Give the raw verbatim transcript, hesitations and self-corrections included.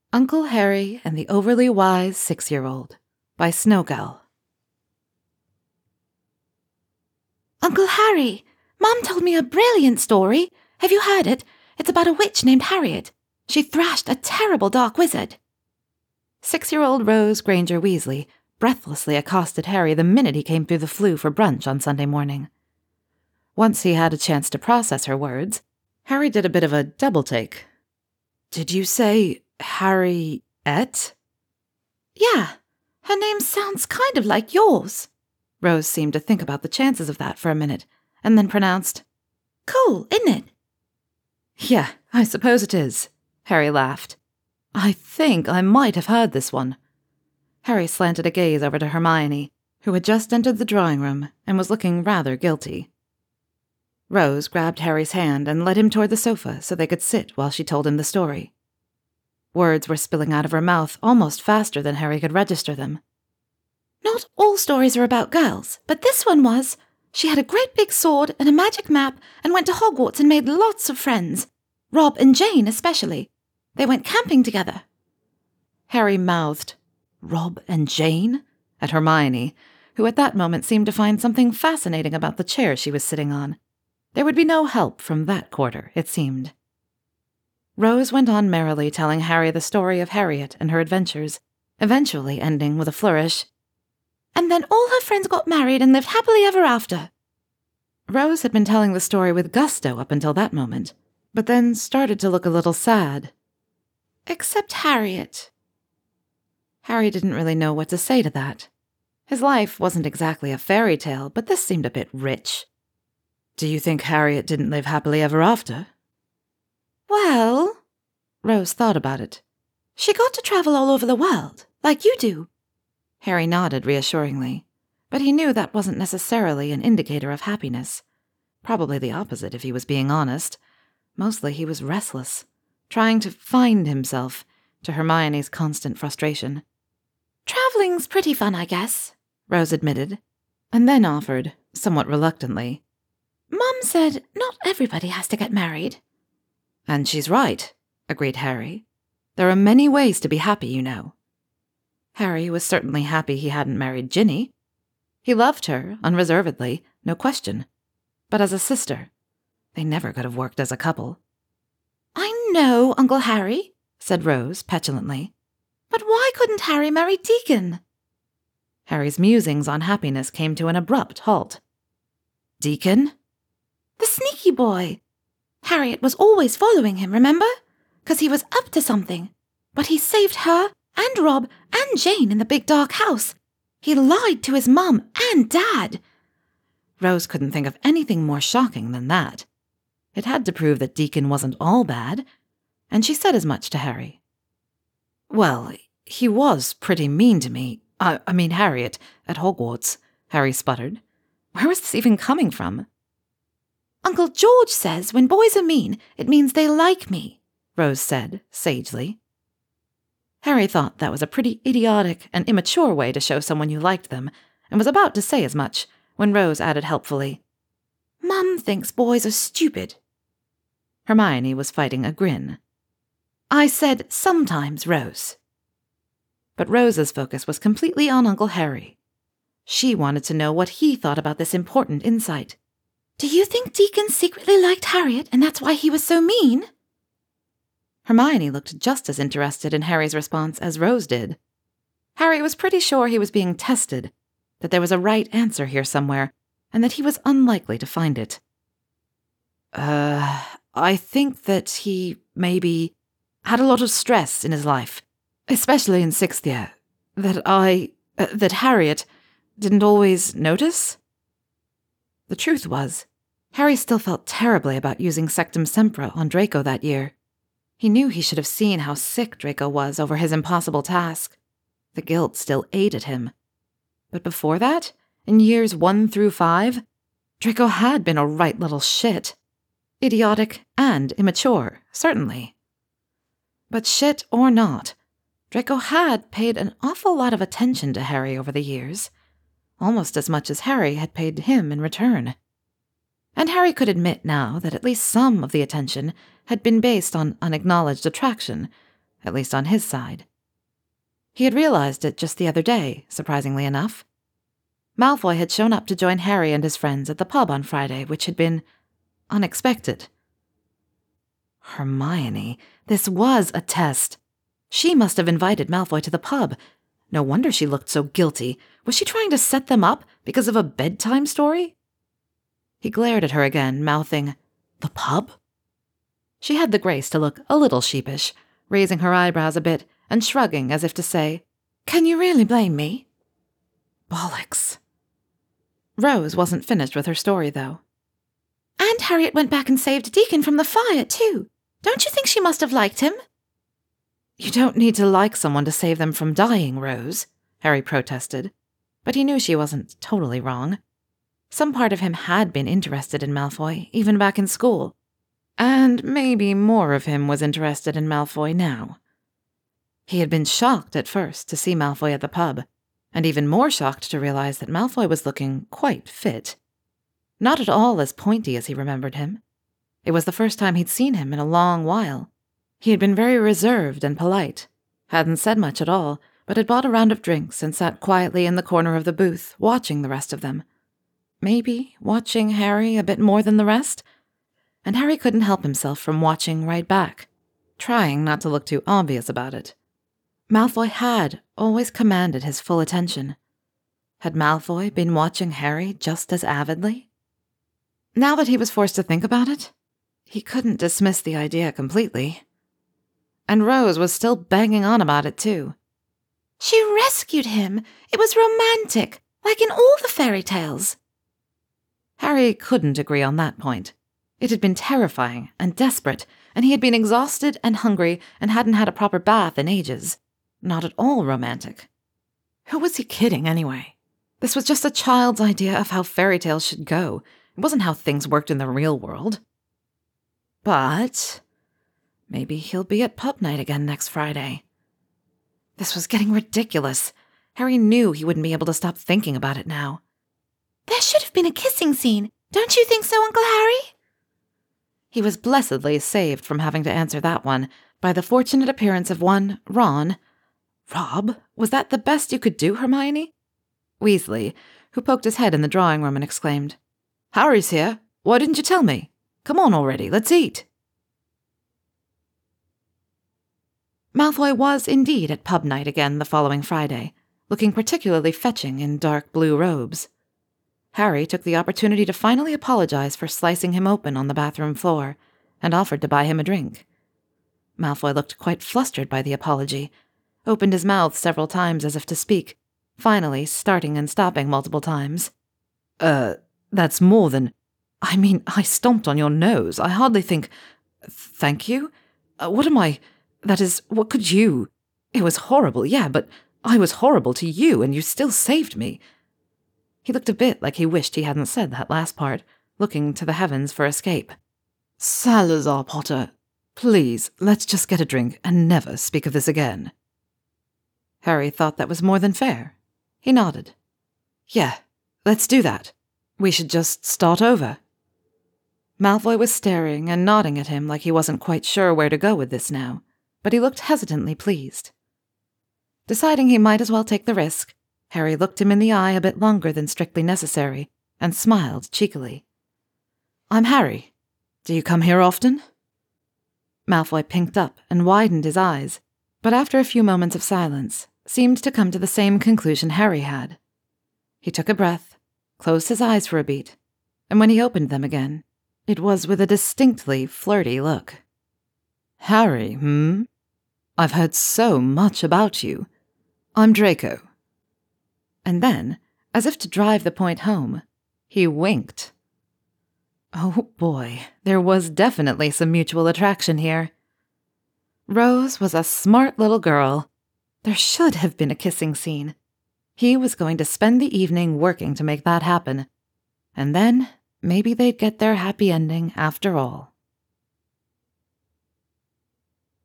Uncle Harry and the Overly Wise Six-Year-Old by Snowgull. Uncle Harry, Mom told me a brilliant story. Have you heard it? It's about a witch named Harriet. She thrashed a terrible dark wizard. Six-year-old Rose Granger Weasley breathlessly accosted Harry the minute he came through the flue for brunch on Sunday morning. Once he had a chance to process her words, Harry did a bit of a double-take. "Did you say Harriet?" "Yeah, her name sounds kind of like yours." Rose seemed to think about the chances of that for a minute, and then pronounced, "Cool, isn't it?" "Yeah, I suppose it is," Harry laughed. "I think I might have heard this one." Harry slanted a gaze over to Hermione, who had just entered the drawing room and was looking rather guilty. Rose grabbed Harry's hand and led him toward the sofa so they could sit while she told him the story. Words were spilling out of her mouth almost faster than Harry could register them. "Not all stories are about girls, but this one was. She had a great big sword and a magic map and went to Hogwarts and made lots of friends. Rob and Jane especially. They went camping together." Harry mouthed, "Rob and Jane?" at Hermione, who at that moment seemed to find something fascinating about the chair she was sitting on. There would be no help from that quarter, it seemed. Rose went on merrily telling Harry the story of Harriet and her adventures, eventually ending with a flourish. "And then all her friends got married and lived happily ever after." Rose had been telling the story with gusto up until that moment, but then started to look a little sad. "Except Harriet." Harry didn't really know what to say to that. His life wasn't exactly a fairy tale, but this seemed a bit rich. "Do you think Harriet didn't live happily ever after?" "Well," Rose thought about it. "she got to travel all over the world, like you do." Harry nodded reassuringly, but he knew that wasn't necessarily an indicator of happiness. Probably the opposite, if he was being honest. Mostly he was restless, trying to find himself, to Hermione's constant frustration. "Traveling's pretty fun, I guess," Rose admitted, and then offered, somewhat reluctantly, "Mum said not everybody has to get married." "And she's right," agreed Harry. "There are many ways to be happy, you know." Harry was certainly happy he hadn't married Ginny. He loved her, unreservedly, no question. But as a sister, they never could have worked as a couple. "I know, Uncle Harry," said Rose petulantly. "But why couldn't Harry marry Deacon?" Harry's musings on happiness came to an abrupt halt. "Deacon?" "The sneaky boy. Harriet was always following him, remember? 'Cause he was up to something. But he saved her and Rob and Jane in the big dark house. He lied to his mum and dad." Rose couldn't think of anything more shocking than that. It had to prove that Deacon wasn't all bad, and she said as much to Harry. "Well, he was pretty mean to me. I, I mean Harriet, at Hogwarts," Harry sputtered. Where was this even coming from? "Uncle George says when boys are mean, it means they like me," Rose said, sagely. Harry thought that was a pretty idiotic and immature way to show someone you liked them, and was about to say as much, when Rose added helpfully, "Mum thinks boys are stupid." Hermione was fighting a grin. "I said sometimes, Rose." But Rose's focus was completely on Uncle Harry. She wanted to know what he thought about this important insight. "Do you think Deacon secretly liked Harriet and that's why he was so mean?" Hermione looked just as interested in Harry's response as Rose did. Harry was pretty sure he was being tested, that there was a right answer here somewhere, and that he was unlikely to find it. Uh, I think that he, maybe, had a lot of stress in his life, especially in sixth year, that I, uh, that Harriet didn't always notice." The truth was, Harry still felt terribly about using Sectum Sempra on Draco that year. He knew he should have seen how sick Draco was over his impossible task. The guilt still ate at him. But before that, in years one through five, Draco had been a right little shit. Idiotic and immature, certainly. But shit or not, Draco had paid an awful lot of attention to Harry over the years, almost as much as Harry had paid him in return. And Harry could admit now that at least some of the attention had been based on unacknowledged attraction, at least on his side. He had realized it just the other day, surprisingly enough. Malfoy had shown up to join Harry and his friends at the pub on Friday, which had been unexpected. Hermione, this was a test. She must have invited Malfoy to the pub. No wonder she looked so guilty. Was she trying to set them up because of a bedtime story? He glared at her again, mouthing, "The pub?" She had the grace to look a little sheepish, raising her eyebrows a bit and shrugging as if to say, "Can you really blame me?" Bollocks. Rose wasn't finished with her story, though. And Harriet went back and saved Deacon from the fire, too. Don't you think she must have liked him? You don't need to like someone to save them from dying, Rose, Harry protested. But he knew she wasn't totally wrong. Some part of him had been interested in Malfoy, even back in school. And maybe more of him was interested in Malfoy now. He had been shocked at first to see Malfoy at the pub, and even more shocked to realize that Malfoy was looking quite fit. Not at all as pointy as he remembered him. It was the first time he'd seen him in a long while. He had been very reserved and polite, hadn't said much at all, but had bought a round of drinks and sat quietly in the corner of the booth, watching the rest of them. Maybe watching Harry a bit more than the rest? And Harry couldn't help himself from watching right back, trying not to look too obvious about it. Malfoy had always commanded his full attention. Had Malfoy been watching Harry just as avidly? Now that he was forced to think about it, he couldn't dismiss the idea completely. And Rose was still banging on about it, too. She rescued him. It was romantic, like in all the fairy tales. Harry couldn't agree on that point. It had been terrifying and desperate, and he had been exhausted and hungry and hadn't had a proper bath in ages. Not at all romantic. Who was he kidding, anyway? This was just a child's idea of how fairy tales should go. It wasn't how things worked in the real world. But maybe he'll be at pub night again next Friday. This was getting ridiculous. Harry knew he wouldn't be able to stop thinking about it now. There should have been a kissing scene. Don't you think so, Uncle Harry? He was blessedly saved from having to answer that one by the fortunate appearance of one Ron. Rob, was that the best you could do, Hermione? Weasley, who poked his head in the drawing room and exclaimed, "Harry's here. Why didn't you tell me? Come on already, let's eat." Malfoy was indeed at pub night again the following Friday, looking particularly fetching in dark blue robes. Harry took the opportunity to finally apologize for slicing him open on the bathroom floor, and offered to buy him a drink. Malfoy looked quite flustered by the apology, opened his mouth several times as if to speak, finally starting and stopping multiple times. Uh, that's more than... I mean, I stomped on your nose. I hardly think... Thank you? Uh, what am I... That is, what could you... It was horrible, yeah, but I was horrible to you, and you still saved me. He looked a bit like he wished he hadn't said that last part, looking to the heavens for escape. Salazar Potter, please, let's just get a drink and never speak of this again. Harry thought that was more than fair. He nodded. Yeah, let's do that. We should just start over. Malfoy was staring and nodding at him like he wasn't quite sure where to go with this now, but he looked hesitantly pleased. Deciding he might as well take the risk, Harry looked him in the eye a bit longer than strictly necessary and smiled cheekily. I'm Harry. Do you come here often? Malfoy pinked up and widened his eyes, but after a few moments of silence, seemed to come to the same conclusion Harry had. He took a breath, closed his eyes for a beat, and when he opened them again, it was with a distinctly flirty look. Harry, hmm? I've heard so much about you. I'm Draco. And then, as if to drive the point home, he winked. Oh boy, there was definitely some mutual attraction here. Rose was a smart little girl. There should have been a kissing scene. He was going to spend the evening working to make that happen. And then, maybe they'd get their happy ending after all.